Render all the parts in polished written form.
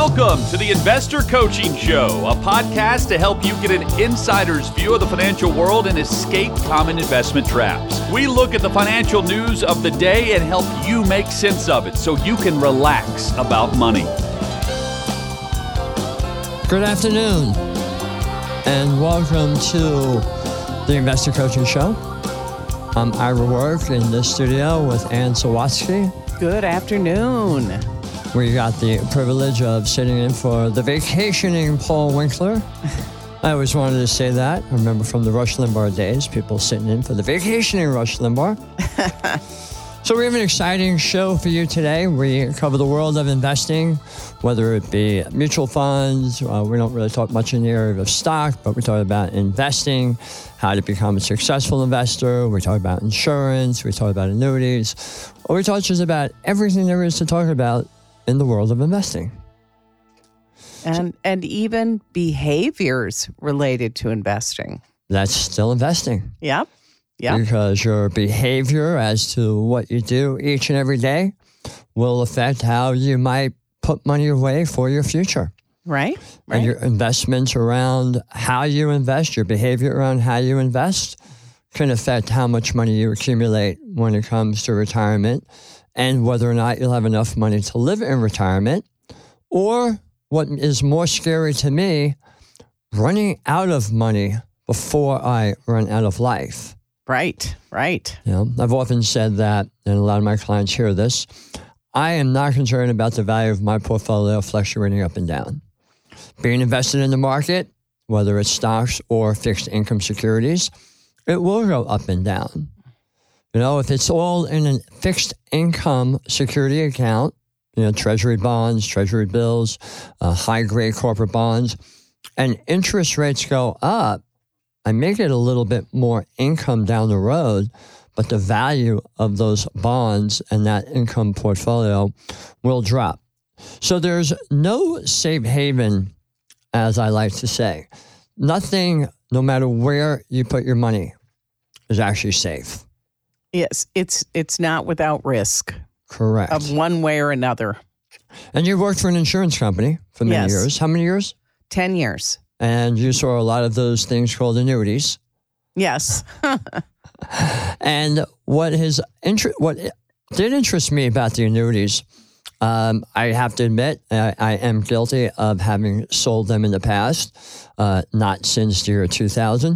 Welcome to the Investor Coaching Show, a podcast to help you get an insider's view of the financial world and escape common investment traps. We look at the financial news of the day and help you make sense of it so you can relax about money. Good afternoon, and welcome to the Investor Coaching Show. I'm Ira Work in the studio with Ann Sawatsky. Good afternoon. We got the privilege of sitting in for the vacationing Paul Winkler. I always wanted to say that. I remember from the Rush Limbaugh days, people sitting in for the vacationing Rush Limbaugh. So we have an exciting show for you today. We cover the world of investing, whether it be mutual funds. We don't really talk much in the area of stock, but we talk about investing, how to become a successful investor. We talk about insurance. We talk about annuities. Or we talk just about everything there is to talk about in the world of investing. And even behaviors related to investing. That's still investing. Yep. Because your behavior as to what you do each and every day will affect how you might put money away for your future. Right. And your investments around how you invest, your behavior around how you invest can affect how much money you accumulate when it comes to retirement and whether or not you'll have enough money to live in retirement, or what is more scary to me, running out of money before I run out of life. Right. You know, I've often said that, and a lot of my clients hear this, I am not concerned about the value of my portfolio fluctuating up and down. Being invested in the market, whether it's stocks or fixed income securities, it will go up and down. You know, if it's all in a fixed income security account, you know, treasury bonds, treasury bills, high-grade corporate bonds, and interest rates go up, I may get a little bit more income down the road, but the value of those bonds and that income portfolio will drop. So there's no safe haven, as I like to say. Nothing, no matter where you put your money, is actually safe. Yes, it's not without risk. Correct. Of one way or another. And you worked for an insurance company for many years. How many years? 10 years. And you saw a lot of those things called annuities. Yes. And what did interest me about the annuities, I have to admit, I am guilty of having sold them in the past, not since the year 2000,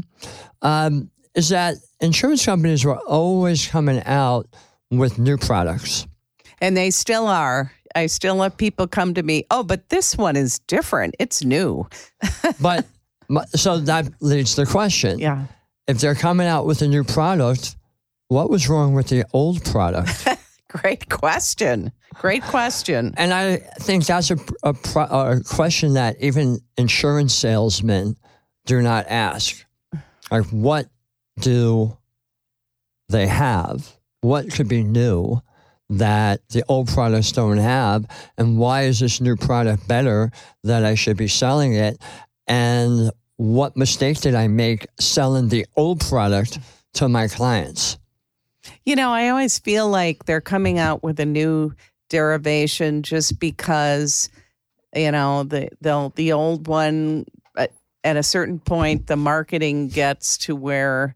is that insurance companies were always coming out with new products. And they still are. I still have people come to me, oh, but this one is different. It's new. But so that leads to the question. Yeah. If they're coming out with a new product, what was wrong with the old product? Great question. And I think that's a question that even insurance salesmen do not ask. Like, what do they have? What could be new that the old products don't have? And why is this new product better that I should be selling it? And what mistake did I make selling the old product to my clients? You know, I always feel like they're coming out with a new derivation just because, you know, the old one, at a certain point, the marketing gets to where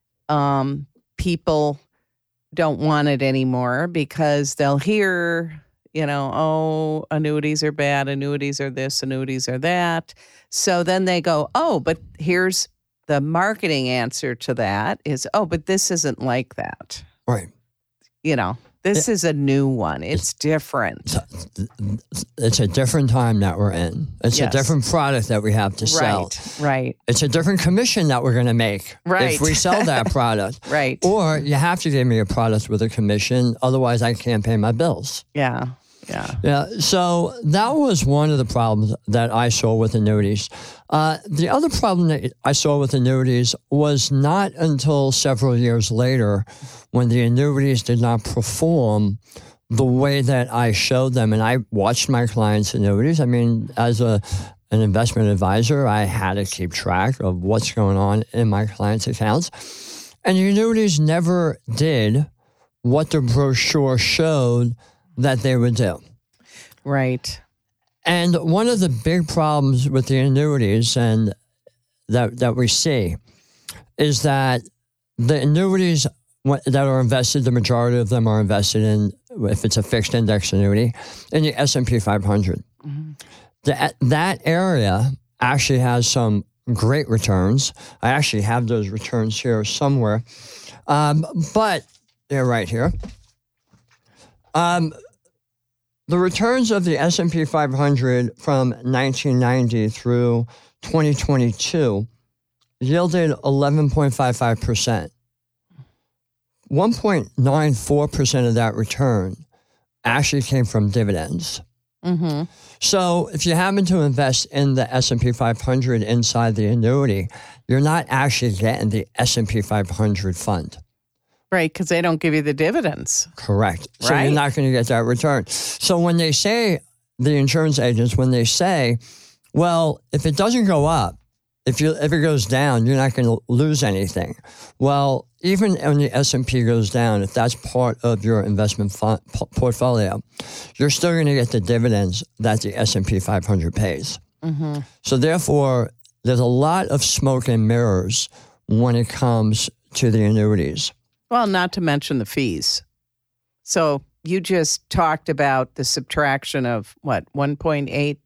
people don't want it anymore because they'll hear, you know, oh, annuities are bad, annuities are this, annuities are that. So then they go, oh, but here's the marketing answer to that is, oh, but this isn't like that. Right. You know, this is a new one. It's different. It's a different time that we're in. It's a different product that we have to sell. Right. It's a different commission that we're going to make if we sell that product. Right. Or you have to give me a product with a commission. Otherwise, I can't pay my bills. Yeah. So that was one of the problems that I saw with annuities. The other problem that I saw with annuities was not until several years later when the annuities did not perform the way that I showed them. And I watched my clients' annuities. I mean, as an investment advisor, I had to keep track of what's going on in my clients' accounts. And the annuities never did what the brochure showed that they would do. Right. And one of the big problems with the annuities and that we see is that the annuities that are invested, the majority of them are invested in, if it's a fixed index annuity, in the S&P 500. That area actually has some great returns. I actually have those returns here somewhere, but they're right here. The returns of the S&P 500 from 1990 through 2022 yielded 11.55%. 1.94% of that return actually came from dividends. Mm-hmm. So if you happen to invest in the S&P 500 inside the annuity, you're not actually getting the S&P 500 fund. Right, because they don't give you the dividends. Correct. So Right. you're not going to get that return. So when they say, the insurance agents, when they say, well, if it doesn't go up, if it goes down, you're not going to lose anything. Well, even when the S&P goes down, if that's part of your investment portfolio, you're still going to get the dividends that the S&P 500 pays. Mm-hmm. So therefore, there's a lot of smoke and mirrors when it comes to the annuities. Well, not to mention the fees. So you just talked about the subtraction of what, 1.8%?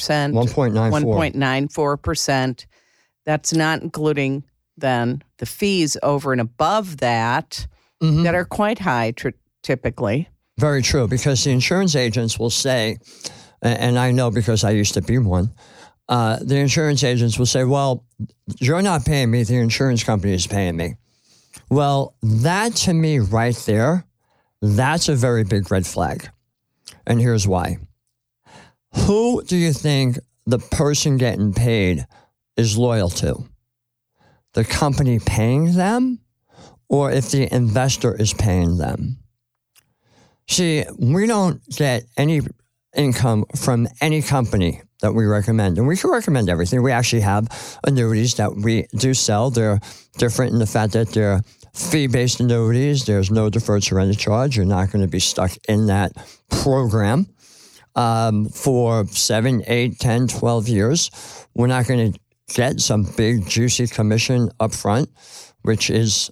1.94. 1.94%. That's not including then the fees over and above that Mhm. that are quite high typically. Very true, because the insurance agents will say, and I know because I used to be one, the insurance agents will say, well, you're not paying me, the insurance company is paying me. Well, that to me right there, that's a very big red flag. And here's why. Who do you think the person getting paid is loyal to? The company paying them, or if the investor is paying them? See, we don't get any income from any company that we recommend. And we can recommend everything. We actually have annuities that we do sell. They're different in the fact that they're fee-based annuities. There's no deferred surrender charge. You're not going to be stuck in that program for 7, 8, 10, 12 years. We're not going to get some big, juicy commission up front, which is,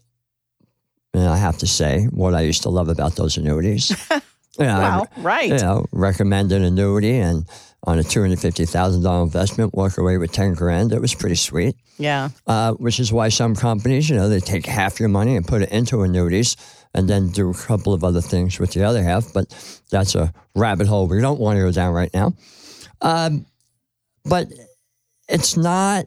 I have to say, what I used to love about those annuities. Well, right. Recommend an annuity and on a $250,000 investment, walk away with $10,000. It was pretty sweet. Yeah. Which is why some companies, they take half your money and put it into annuities and then do a couple of other things with the other half. But that's a rabbit hole we don't want to go down right now. But it's not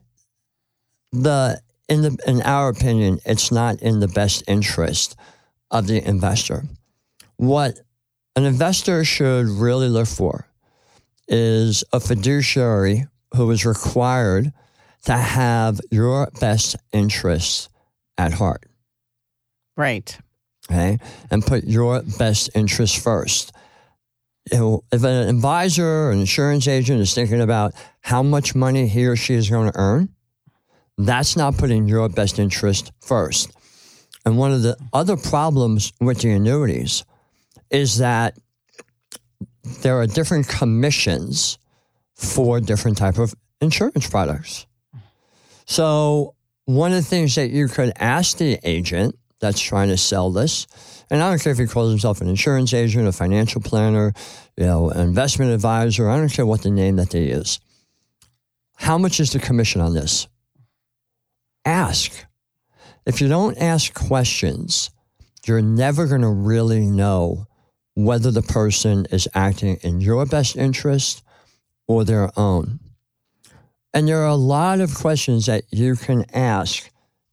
in our opinion, it's not in the best interest of the investor. What an investor should really look for is a fiduciary who is required to have your best interests at heart. Right. Okay? And put your best interests first. If an advisor or an insurance agent is thinking about how much money he or she is going to earn, that's not putting your best interest first. And one of the other problems with the annuities is that there are different commissions for different type of insurance products. So one of the things that you could ask the agent that's trying to sell this, and I don't care if he calls himself an insurance agent, a financial planner, an investment advisor, I don't care what the name that they use. How much is the commission on this? Ask. If you don't ask questions, you're never going to really know whether the person is acting in your best interest or their own. And there are a lot of questions that you can ask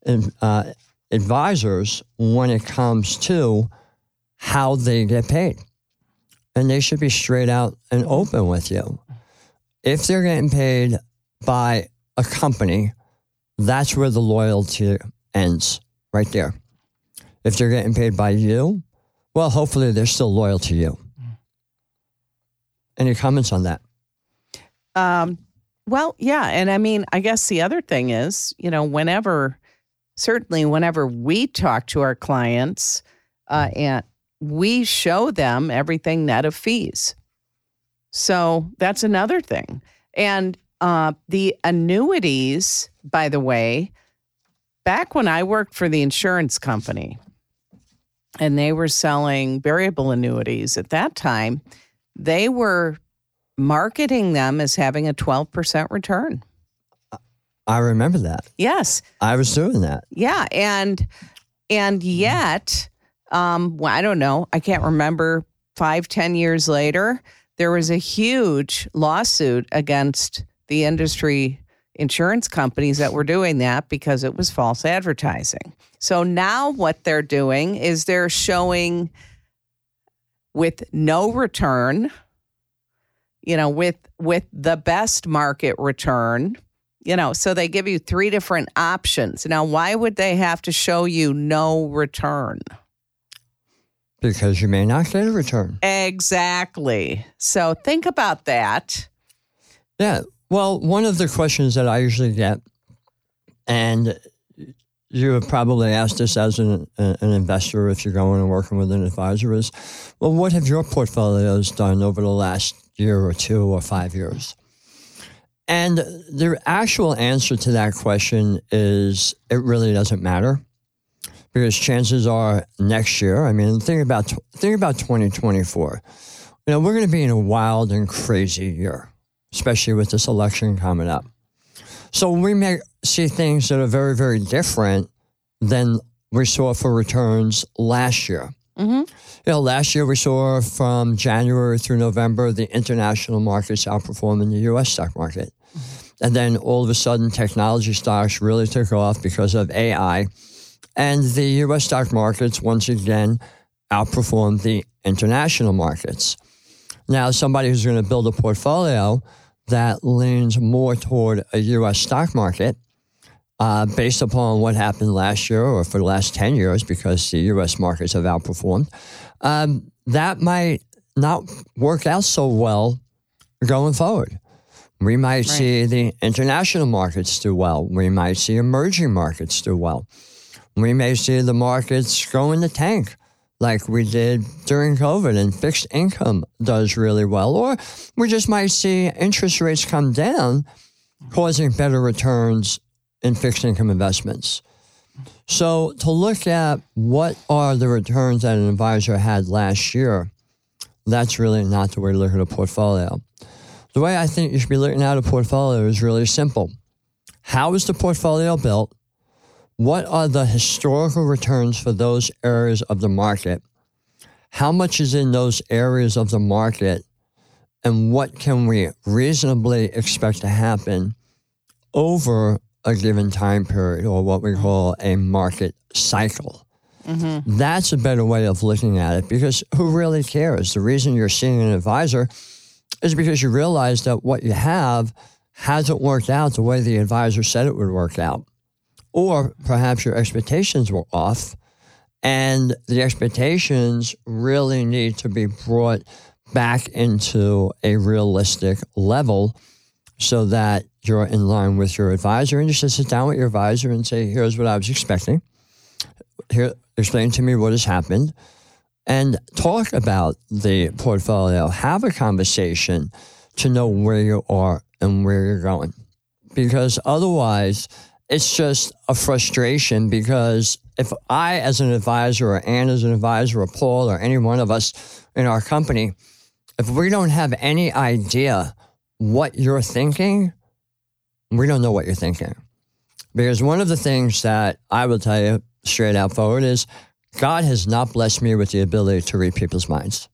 advisors when it comes to how they get paid. And they should be straight out and open with you. If they're getting paid by a company, that's where the loyalty ends, right there. If they're getting paid by you, well, hopefully they're still loyal to you. Any comments on that? Well, yeah. And I mean, I guess the other thing is, whenever we talk to our clients and we show them everything net of fees. So that's another thing. And the annuities, by the way, back when I worked for the insurance company and they were selling variable annuities at that time, they were marketing them as having a 12% return. I remember that. Yes. I was doing that. Yeah. And yet, I don't know, I can't remember, 5-10 years later, there was a huge lawsuit against the industry insurance companies that were doing that because it was false advertising. So now what they're doing is they're showing with no return, with the best market return, so they give you 3 different options. Now, why would they have to show you no return? Because you may not get a return. Exactly. So think about that. Yeah. Well, one of the questions that I usually get, and you have probably asked this as an investor if you're going and working with an advisor, is, well, what have your portfolios done over the last year or 2 or 5 years? And the actual answer to that question is it really doesn't matter. Because chances are next year, I mean, think about 2024. We're going to be in a wild and crazy year, especially with this election coming up. So we may see things that are very, very different than we saw for returns last year. Mm-hmm. Last year we saw from January through November, the international markets outperforming the U.S. stock market. Mm-hmm. And then all of a sudden, technology stocks really took off because of AI. And the U.S. stock markets, once again, outperformed the international markets. Now, somebody who's going to build a portfolio that leans more toward a U.S. stock market, based upon what happened last year or for the last 10 years, because the U.S. markets have outperformed, that might not work out so well going forward. We might see the international markets do well. We might see emerging markets do well. We may see the markets go in the tank like we did during COVID, and fixed income does really well. Or we just might see interest rates come down, causing better returns in fixed income investments. So to look at what are the returns that an advisor had last year, that's really not the way to look at a portfolio. The way I think you should be looking at a portfolio is really simple. How is the portfolio built? What are the historical returns for those areas of the market? How much is in those areas of the market? And what can we reasonably expect to happen over a given time period, or what we call a market cycle? Mm-hmm. That's a better way of looking at it, because who really cares? The reason you're seeing an advisor is because you realize that what you have hasn't worked out the way the advisor said it would work out. Or perhaps your expectations were off, and the expectations really need to be brought back into a realistic level so that you're in line with your advisor. And you should sit down with your advisor and say, here's what I was expecting. Here, explain to me what has happened. And talk about the portfolio. Have a conversation to know where you are and where you're going. Because otherwise, it's just a frustration, because if I, as an advisor, or Ann as an advisor, or Paul, or any one of us in our company, if we don't have any idea what you're thinking, we don't know what you're thinking. Because one of the things that I will tell you straight out forward is God has not blessed me with the ability to read people's minds.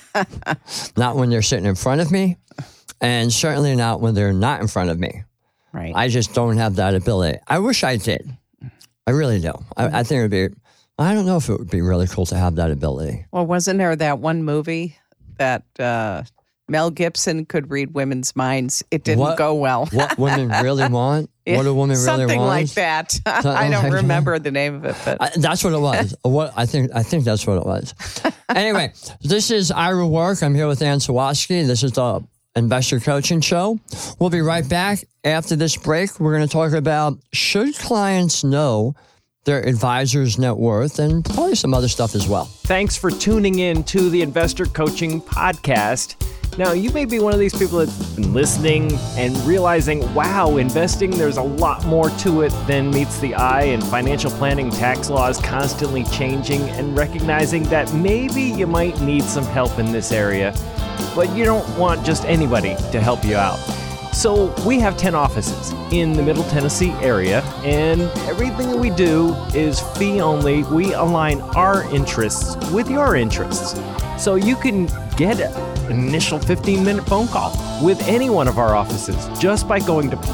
Not when they're sitting in front of me, and certainly not when they're not in front of me. Right. I just don't have that ability. I wish I did. I really do. I think it would be, I don't know if it would be really cool to have that ability. Well, wasn't there that one movie that Mel Gibson could read women's minds? It didn't go well. What women really want? What do women really want? Something like that. I don't remember the name of it, but that's what it was. I think that's what it was. Anyway, this is Ira Work. I'm here with Ann Sawatsky. This is the Investor Coaching Show. We'll be right back after this break. We're going to talk about, should clients know their advisor's net worth, and probably some other stuff as well. Thanks for tuning in to the Investor Coaching Podcast. Now, you may be one of these people that's been listening and realizing, wow, investing, there's a lot more to it than meets the eye, and financial planning, tax laws constantly changing, and recognizing that maybe you might need some help in this area, but you don't want just anybody to help you out. So we have 10 offices in the Middle Tennessee area, and everything that we do is fee only. We align our interests with your interests. So you can get an initial 15-minute phone call with any one of our offices just by going to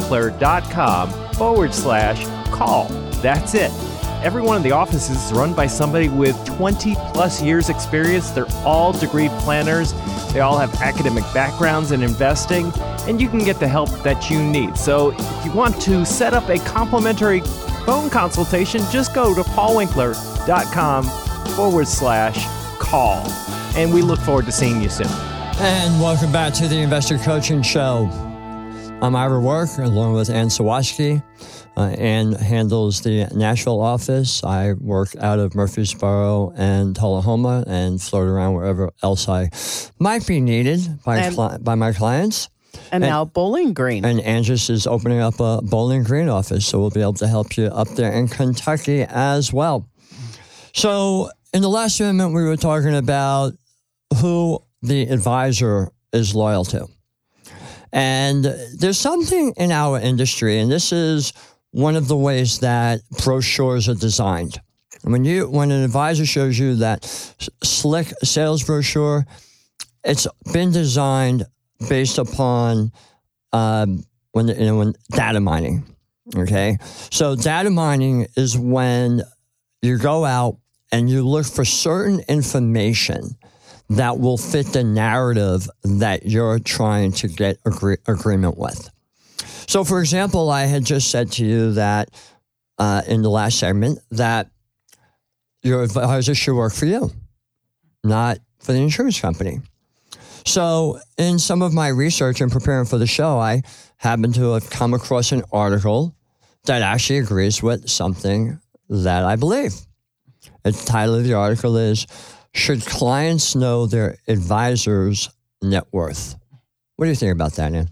paulwinkler.com/call. That's it. Every one of the offices is run by somebody with 20 plus years experience. They're all degree planners. They all have academic backgrounds in investing, and you can get the help that you need. So if you want to set up a complimentary phone consultation, just go to paulwinkler.com/call. And we look forward to seeing you soon. And welcome back to the Investor Coaching Show. I'm Ira Work, along with Ann Sawatsky. Ann handles the Nashville office. I work out of Murfreesboro and Tullahoma and float around wherever else I might be needed by my clients. And now Bowling Green. And Andrus is opening up a Bowling Green office, so we'll be able to help you up there in Kentucky as well. So in the last segment, we were talking about who the advisor is loyal to. And there's something in our industry, and this is one of the ways that brochures are designed. When an advisor shows you that slick sales brochure, it's been designed based upon when data mining. Okay, so data mining is when you go out and you look for certain information that will fit the narrative that you're trying to get agreement with. So, for example, I had just said to you that in the last segment that your advisor should work for you, not for the insurance company. So in some of my research and preparing for the show, I happened to have come across an article that actually agrees with something that I believe. The title of the article is, "Should Clients Know Their Advisor's Net Worth?" What do you think about that, Ann?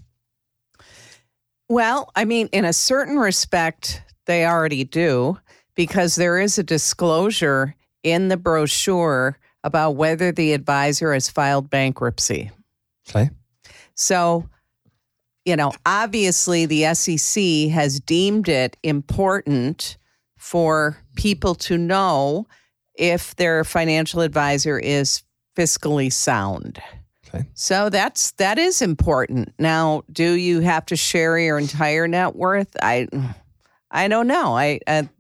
Well, I mean, in a certain respect, they already do, because there is a disclosure in the brochure about whether the advisor has filed bankruptcy. Okay. So, obviously the SEC has deemed it important for people to know if their financial advisor is fiscally sound. Okay. So that is important. Now, do you have to share your entire net worth? I don't know. I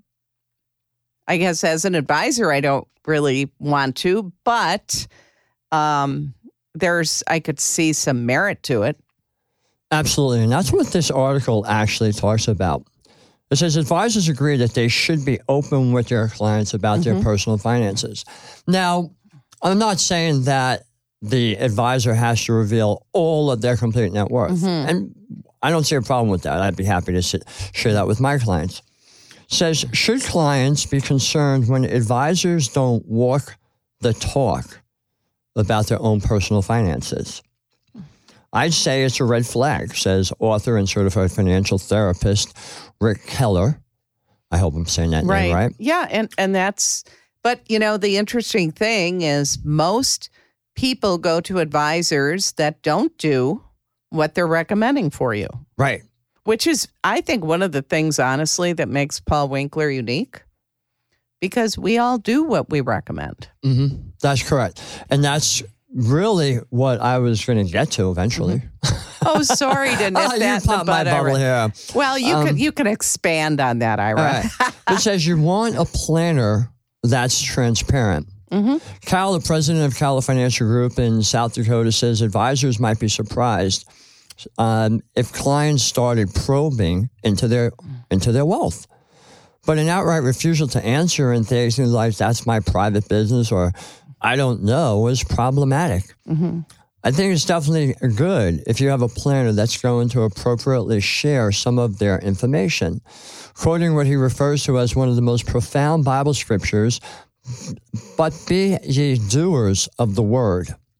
guess as an advisor, I don't really want to, but I could see some merit to it. Absolutely. And that's what this article actually talks about. It says advisors agree that they should be open with their clients about their personal finances. Now, I'm not saying that the advisor has to reveal all of their complete net worth. And I don't see a problem with that. I'd be happy to share that with my clients. It says, should clients be concerned when advisors don't walk the talk about their own personal finances? I'd say it's a red flag, says author and certified financial therapist Rick Keller. I hope I'm saying that name right. Yeah, and that's, but the interesting thing is most people go to advisors that don't do what they're recommending for you. Right. Which is, I think, one of the things, honestly, that makes Paul Winkler unique, because we all do what we recommend. That's correct. And that's really what I was going to get to eventually. Oh, sorry to nip that in the my bubble here. Well, you can expand on that, Ira. Right. It says you want a planner that's transparent. Cal, the president of Cal Financial Group in South Dakota, says advisors might be surprised if clients started probing into their wealth. But an outright refusal to answer and things like, that's my private business, or I don't know, is problematic. I think it's definitely good if you have a planner that's going to appropriately share some of their information. Quoting what he refers to as one of the most profound Bible scriptures, "But be ye doers of the word,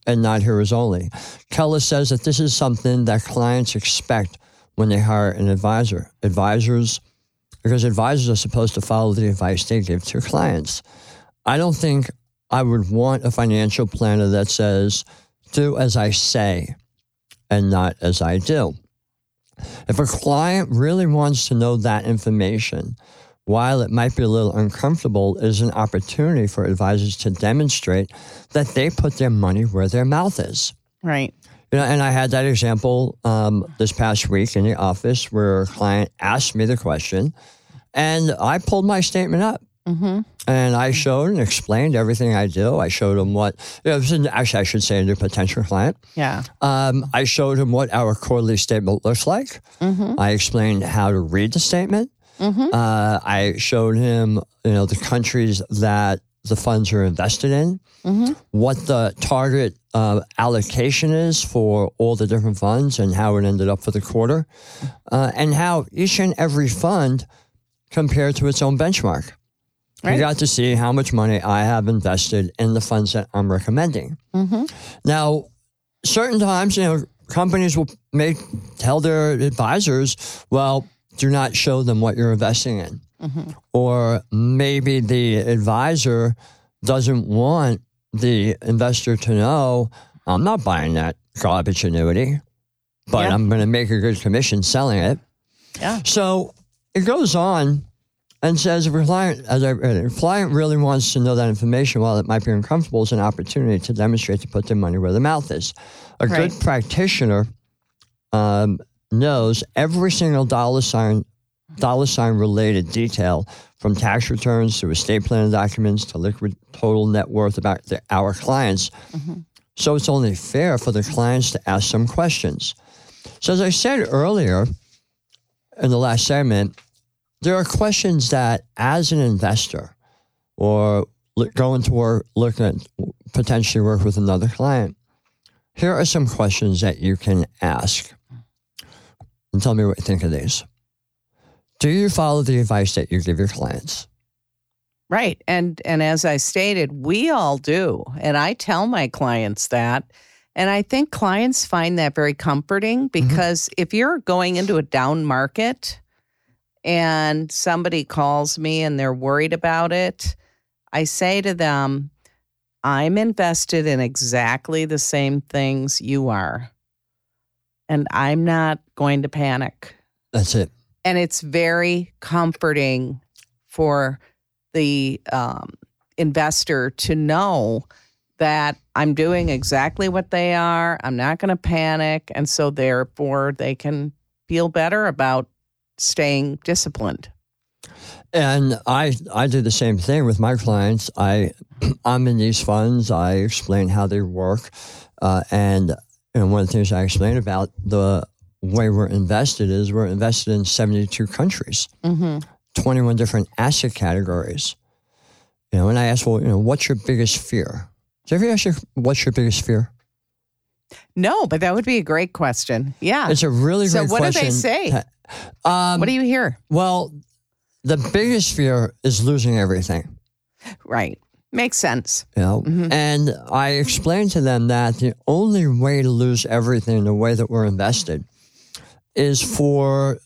and not hearers only. Keller says that this is something that clients expect when they hire an advisor. Because advisors are supposed to follow the advice they give to clients. I don't think I would want a financial planner that says, do as I say and not as I do. If a client really wants to know that information, while it might be a little uncomfortable, it is an opportunity for advisors to demonstrate that they put their money where their mouth is. Right. And I had that example this past week in the office where a client asked me the question, and I pulled my statement up. Mm-hmm. And I showed and explained everything I do. I showed him actually I should say a new potential client. Yeah. I showed him what our quarterly statement looks like. Mm-hmm. I explained how to read the statement. Mm-hmm. I showed him, the countries that the funds are invested in, mm-hmm. what the target allocation is for all the different funds and how it ended up for the quarter, and how each and every fund compared to its own benchmark. Right. You got to see how much money I have invested in the funds that I'm recommending. Mm-hmm. Now, certain times, companies may tell their advisors, well, do not show them what you're investing in. Mm-hmm. Or maybe the advisor doesn't want the investor to know, I'm not buying that garbage annuity, but I'm going to make a good commission selling it. Yeah. So it goes on and says, if a client really wants to know that information, while it might be uncomfortable, it's an opportunity to demonstrate to put their money where their mouth is. A good practitioner knows every single dollar sign related detail, from tax returns to estate planning documents to liquid total net worth about our clients. Mm-hmm. So it's only fair for the clients to ask some questions. So as I said earlier in the last segment, there are questions that, as an investor or going to work, potentially work with another client, here are some questions that you can ask. And tell me what you think of these. Do you follow the advice that you give your clients? Right. And as I stated, we all do. And I tell my clients that. And I think clients find that very comforting, because if you're going into a down market and somebody calls me and they're worried about it, I say to them, I'm invested in exactly the same things you are. And I'm not going to panic. That's it. And it's very comforting for the investor to know that I'm doing exactly what they are. I'm not going to panic. And so therefore they can feel better about staying disciplined. And I do the same thing with my clients. I'm in these funds. I explain how they work. And one of the things I explain about the way we're invested is we're invested in 72 countries, 21 different asset categories. And I ask, well, what's your biggest fear? Did you ever ask you, what's your biggest fear? No, but that would be a great question. Yeah. It's a really great question. So what do they say? What do you hear? Well, the biggest fear is losing everything. Right. Makes sense. And I explained to them that the only way to lose everything the way that we're invested is for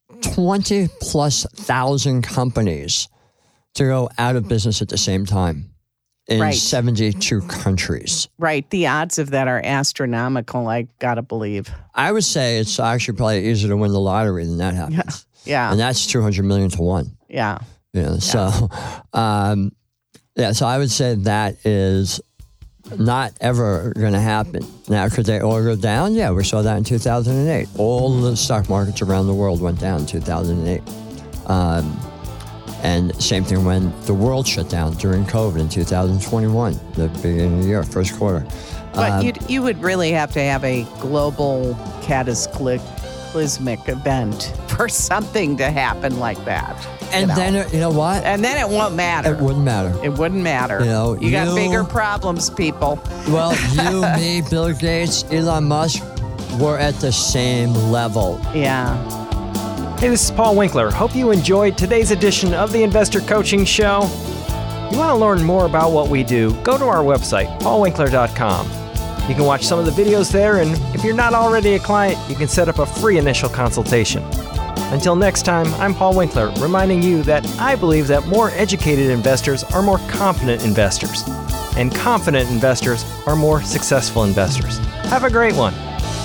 20,000+ companies to go out of business at the same time in 72 countries. Right. The odds of that are astronomical, I got to believe. I would say it's actually probably easier to win the lottery than that happens. Yeah. And that's 200 million to 1. Yeah. So, so I would say that is not ever going to happen. Now, could they all go down? Yeah, we saw that in 2008. All the stock markets around the world went down in 2008. And same thing when the world shut down during COVID in 2021, the beginning of the year, first quarter. But you would really have to have a global cataclysmic event for something to happen like that. And then, you know what? And then it won't matter. It wouldn't matter. It wouldn't matter. You got bigger problems, people. Well, you, me, Bill Gates, Elon Musk, we're at the same level. Yeah. Hey, this is Paul Winkler. Hope you enjoyed today's edition of the Investor Coaching Show. You want to learn more about what we do, go to our website, paulwinkler.com. You can watch some of the videos there, and if you're not already a client, you can set up a free initial consultation. Until next time, I'm Paul Winkler, reminding you that I believe that more educated investors are more confident investors, and confident investors are more successful investors. Have a great one.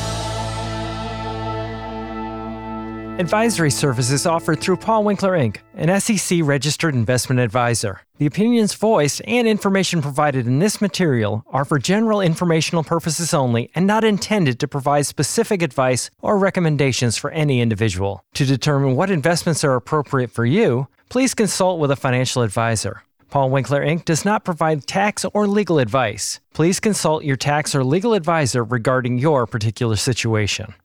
Advisory services offered through Paul Winkler, Inc., an SEC-registered investment advisor. The opinions voiced and information provided in this material are for general informational purposes only and not intended to provide specific advice or recommendations for any individual. To determine what investments are appropriate for you, please consult with a financial advisor. Paul Winkler, Inc. does not provide tax or legal advice. Please consult your tax or legal advisor regarding your particular situation.